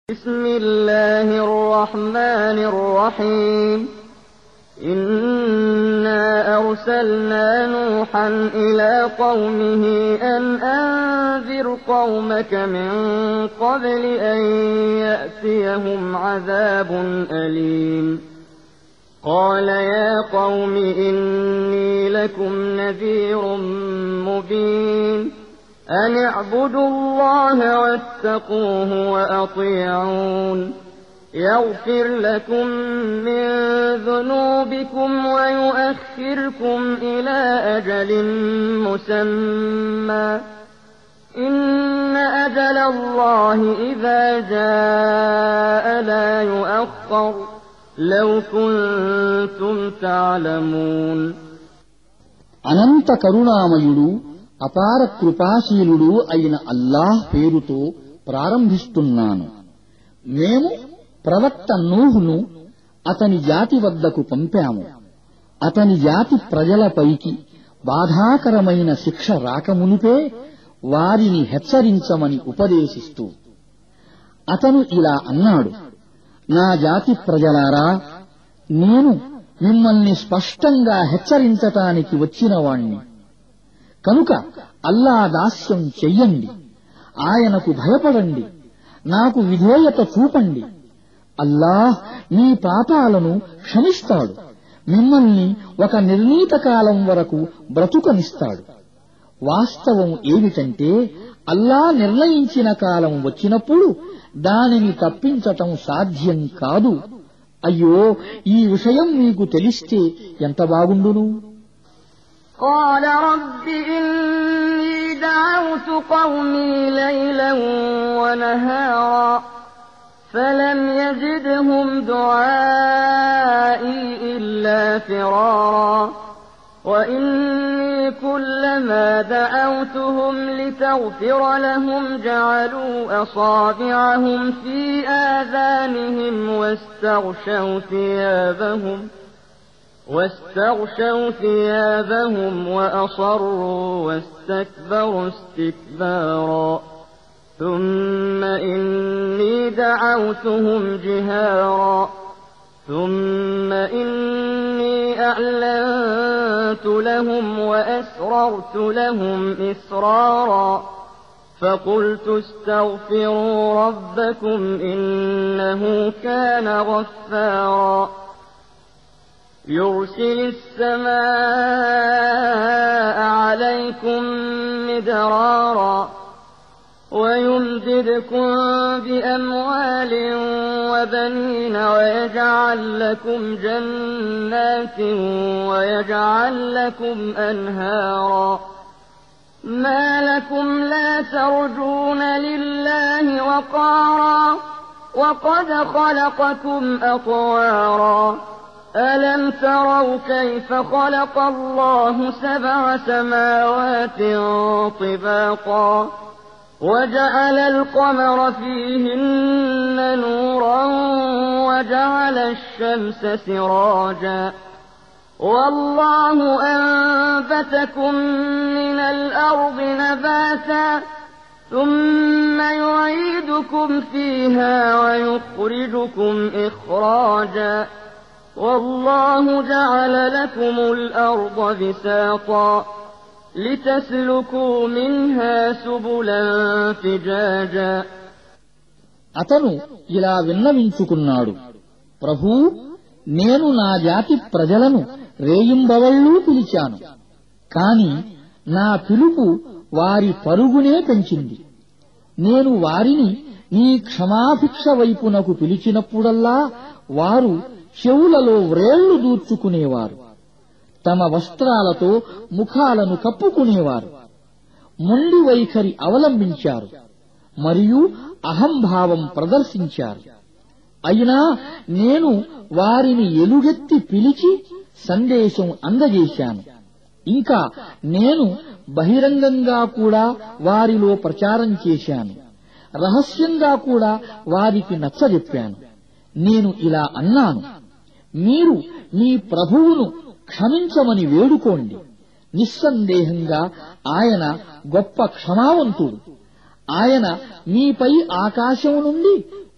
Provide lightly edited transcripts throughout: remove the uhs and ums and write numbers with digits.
بسم الله الرحمن الرحيم إنا أرسلنا نوحا إلى قومه أن أنذر قومك من قبل أن يأتيهم عذاب أليم قال يا قوم إني لكم نذير مبين أن اعبدوا الله واتقوه وأطيعون يغفر لكم من ذنوبكم ويؤخركم إلى أجل مسمى إن أجل الله إذا جاء لا يؤخر لو كنتم تعلمون అనంత కరుణామయుడు అపార కృపాశీలుడు అయిన అల్లాహ్ పేరుతో ప్రారంభిస్తున్నాను. మేము ప్రవక్త నూహును అతని జాతి వద్దకు పంపాము. అతని జాతి ప్రజలపైకి బాధాకరమైన శిక్ష రాకమునుపే వారిని హెచ్చరించమని ఉపదేశిస్తూ అతను ఇలా అన్నాడు: నా జాతి ప్రజలారా, నేను మిమ్మల్ని స్పష్టంగా హెచ్చరించటానికి వచ్చినవాణ్ణి. కనుక అల్లా దాస్యం చెయ్యండి, ఆయనకు భయపడండి, నాకు విధేయత చూపండి. అల్లాహ్ మీ పాపాలను క్షమిస్తాడు, మిమ్మల్ని ఒక నిర్ణీత కాలం వరకు బ్రతుకనిస్తాడు. వాస్తవం ఏమిటంటే, అల్లా నిర్ణయించిన కాలం వచ్చినప్పుడు దానిని తప్పించటం సాధ్యం కాదు. అయ్యో, ఈ విషయం మీకు తెలిస్తే ఎంత బాగుండును. قال رب إني دعوت قومي ليلا ونهارا فلم يزدهم دعائي إلا فرارا وإني كلما دعوتهم لتغفر لهم جعلوا أصابعهم في آذانهم واستغشوا ثيابهم وأصروا واستكبروا استكبارا ثم إني دعوتهم جهارا ثم إني أعلنت لهم وأسررت لهم إسرارا فقلت استغفروا ربكم إنه كان غفارا يرسل السماء عليكم مدرارا ويمددكم بأموال وبنين ويجعل لكم جنات ويجعل لكم أنهارا ما لكم لا ترجون لله وقارا وقد خلقكم أطوارا ألم تروا كيف خلق الله 7 سماوات طباقا وجعل القمر فيهن نورا وجعل الشمس سراجا والله أنبتكم من الأرض نباتا ثم يعيدكم فيها ويخرجكم إخراجا والله جعل لكم الأرض بساطا لتسلكوا منها سبلا فجاجا అతను ఇలా విన్నవించుకున్నాడు: ప్రభూ, నేను నా జాతి ప్రజలను రేయింబవళ్ళూ పిలిచాను, కాని నా పిలుపు వారి పరుగునే పెంచింది. నేను వారిని నీ క్షమాభిక్ష వైపునకు పిలిచినప్పుడల్లా వారు చెవులలో వ్రేళ్లు దూర్చుకునేవారు, తమ వస్త్రాలతో ముఖాలను కప్పుకునేవారు, మొండి వైఖరి అవలంబించారు మరియు అహంభావం ప్రదర్శించారు. అయినా నేను వారిని ఎలుగెత్తి పిలిచి సందేశం అందజేశాను. ఇంకా నేను బహిరంగంగా కూడా వారిలో ప్రచారం చేశాను, రహస్యంగా కూడా వారికి నచ్చజెప్పాను. నేను ఇలా అన్నాను: మీరు మీ ప్రభువును క్షమించమని వేడుకోండి. నిస్సందేహంగా ఆయన గొప్ప క్షమావంతుడు. ఆయన మీపై ఆకాశం నుండి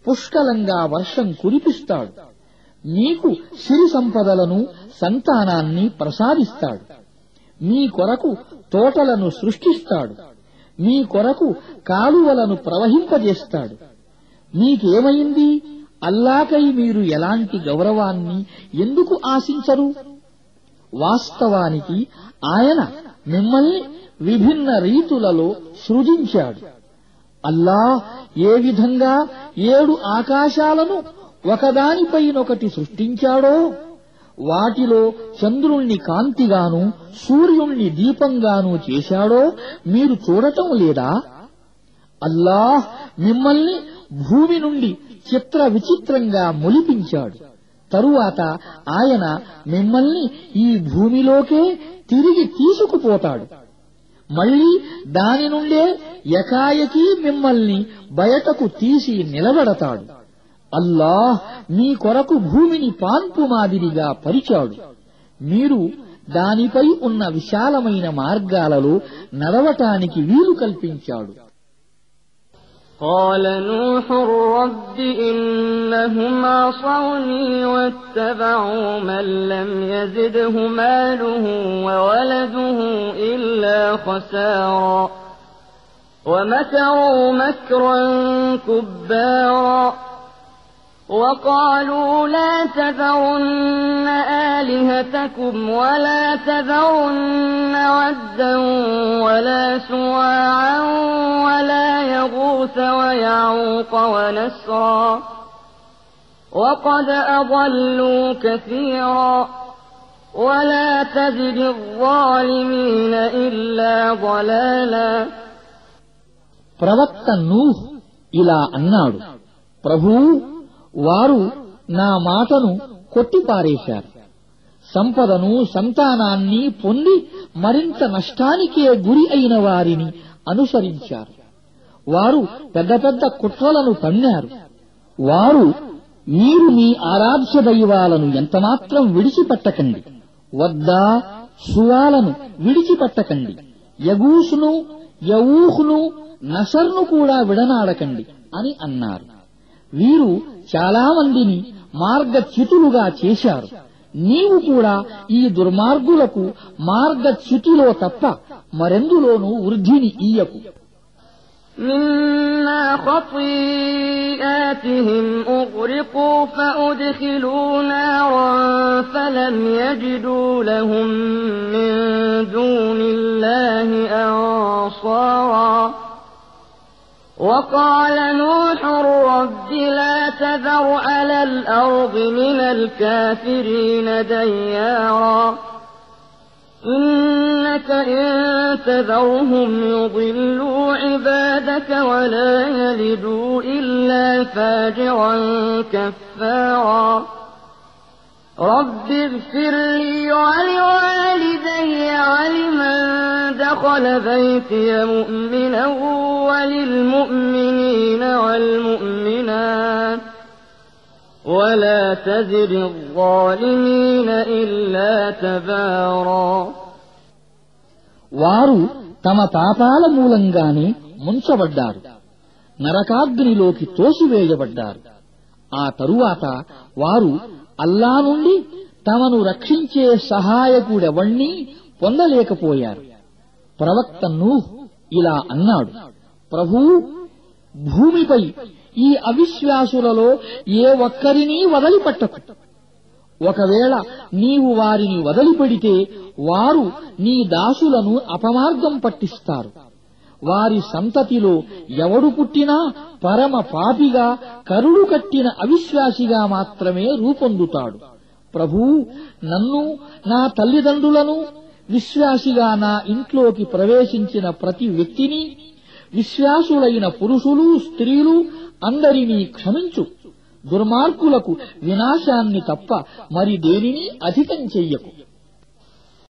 పుష్కలంగా వర్షం కురిపిస్తాడు. మీకు సిరి సంపదలను సంతానాన్ని ప్రసాదిస్తాడు. మీ కొరకు తోటలను సృష్టిస్తాడు. మీ కొరకు కాలువలను ప్రవహింపజేస్తాడు. మీకేమైంది? అల్లాకై మీరు ఎలాంటి గౌరవాన్ని ఎందుకు ఆశించరు? వాస్తవానికి ఆయన మిమ్మల్ని విభిన్న రీతులలో సృజించాడు. అల్లాహ్ ఏ విధంగా 7 ఆకాశాలను ఒకదానిపైనొకటి సృష్టించాడో, వాటిలో చంద్రుణ్ణి కాంతిగాను సూర్యుణ్ణి దీపంగాను చేశాడో మీరు చూడటం లేదా? అల్లాహ్ మిమ్మల్ని భూమి నుండి చిత్ర విచిత్రంగా మొలిపించాడు. తరువాత ఆయన మిమ్మల్ని ఈ భూమిలోకే తిరిగి తీసుకుపోతాడు. మళ్లీ దాని నుండే ఎకాయకీ మిమ్మల్ని బయటకు తీసి నిలబెడతాడు. అల్లాహ్ మీ కొరకు భూమిని పాన్పు మాదిరిగా పరిచాడు. మీరు దానిపై ఉన్న విశాలమైన మార్గాలలో నడవటానికి వీలు కల్పించాడు. قال نوح رب إنهم عصوني واتبعوا من لم يزده ماله وولده إلا خسارا ومكروا مكرا كبارا وقالوا لا تذرن آلهتكم ولا تذرن ودا ولا سواعا ولا يغوث ويعوق ونسرا وقد أضلوا كثيرا ولا تزد الظالمين إلا ضلالا. ప్రవక్త నూహ్ ఇలా అన్నాడు, ప్రభూ, వారు నా మాటను కొట్టిపారేశారు. సంపదను సంతానాన్ని పొంది మరింత నష్టానికే గురి అయిన వారిని అనుసరించారు. వారు పెద్ద పెద్ద కుట్రలను పన్నారు. వారు మీరు మీ ఆరాధ్య దైవాలను ఎంతమాత్రం విడిచిపెట్టకండి, వద్దా సువాలను విడిచిపెట్టకండి, యగూసును యవూహును నసర్ను కూడా విడనాడకండి అని అన్నారు. వీరు చాలా మందిని మార్గచ్యుతులుగా చేశారు. నీవు కూడా ఈ దుర్మార్గులకు మార్గచ్యుతిలో తప్ప మరెందులోనూ వృద్ధిని ఇయ్యకు. مما خطيئاتهم أغرقوا فأدخلوا نارا فلم يجدوا لهم من دون الله أنصارا وقال نوح رب لا تذر على الأرض من الكافرين ديارا إنك إن تذرهم يضلوا عبادك ولا يلدوا إلا فاجرا كفارا رب اغفر لي ولوالدي ولمن دخل بيتي مؤمنا وللمؤمنين والمؤمنات ولا تزد الظالمين إلا تبارا. వారు తమ పాపాల మూలంగానే ముంచబడ్డారు, నరకాగ్నిలోకి తోసివేయబడ్డారు. ఆ తరువాత వారు అల్లా నుండి తమను రక్షించే సహాయకుడెవణ్ణీ పొందలేకపోయారు. ప్రవక్త నూహ్ ఇలా అన్నాడు, ప్రభూ, భూమిపై ఈ అవిశ్వాసులలో ఏ ఒక్కరినీ వదిలిపెట్టకు. ఒకవేళ నీవు వారిని వదిలిపెడితే వారు నీ దాసులను అపమార్గం పట్టిస్తారు. వారి సంతతిలో ఎవడు పుట్టినా పరమ పాపిగా, కరుడు కట్టిన అవిశ్వాసిగా మాత్రమే రూపొందుతాడు. ప్రభూ, నన్ను, నా తల్లిదండ్రులను, విశ్వాసిగా నా ఇంట్లోకి ప్రవేశించిన ప్రతి వ్యక్తిని, విశ్వాసులైన పురుషులు స్త్రీలు అందరినీ క్షమించు. దుర్మార్గులకు వినాశాన్ని తప్ప మరి దేనిని అధికం చెయ్యకు.